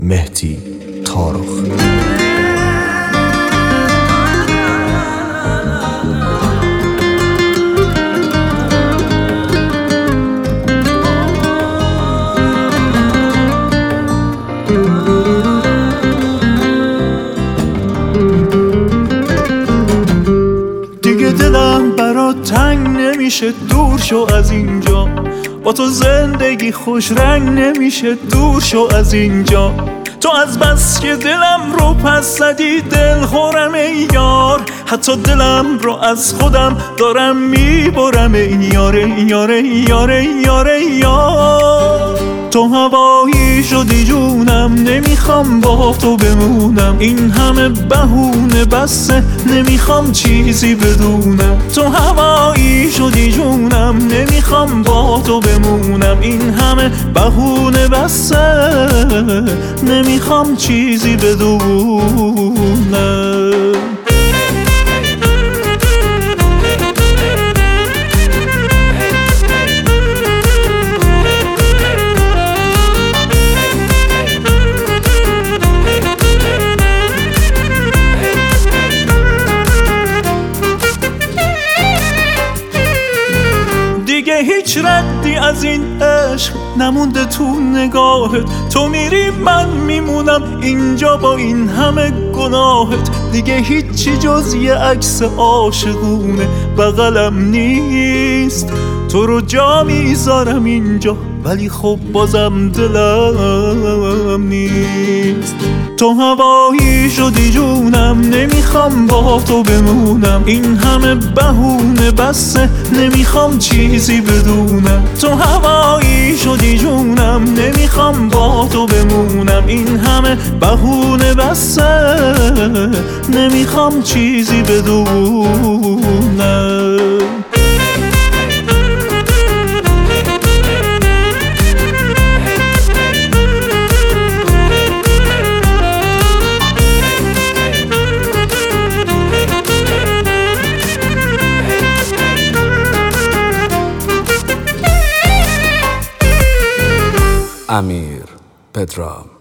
مهدی طارخ. دیگه دلم برات تنگ نمیشه، دور شو از اینجا. با تو زندگی خوش رنگ نمیشه، دور شو از اینجا. تو از بس که دلم رو پس زدی دل خورم ای یار، حتی دلم رو از خودم دارم میبرم ای یاره یاره یاره یاره یار. تو هوایی شدی جونم، نمیخوام با تو بمونم. این همه بهونه بسه، نمیخوام چیزی بدونم. تو هوایی شدی جونم، نمیخوام با تو بمونم. این همه بهونه بسه، نمیخوام چیزی بدونم. دیگه هیچ ردی از این عشق نمونده تو نگاهت. تو میری من میمونم اینجا با این همه گناهت. دیگه هیچی جز یه عکس عاشقونه بغلم نیست. تو رو جا میذارم اینجا ولی خب بازم دلم نیست. تو هوایی شدی جونم، نمیخوام با تو بمونم. این همه بهونه بسه، نمیخوام چیزی بدونم. تو هوایی شدی جونم، نمیخوام با تو بمونم. این همه بهونه بسه، نمیخوام چیزی بدونم. امیر پدرام.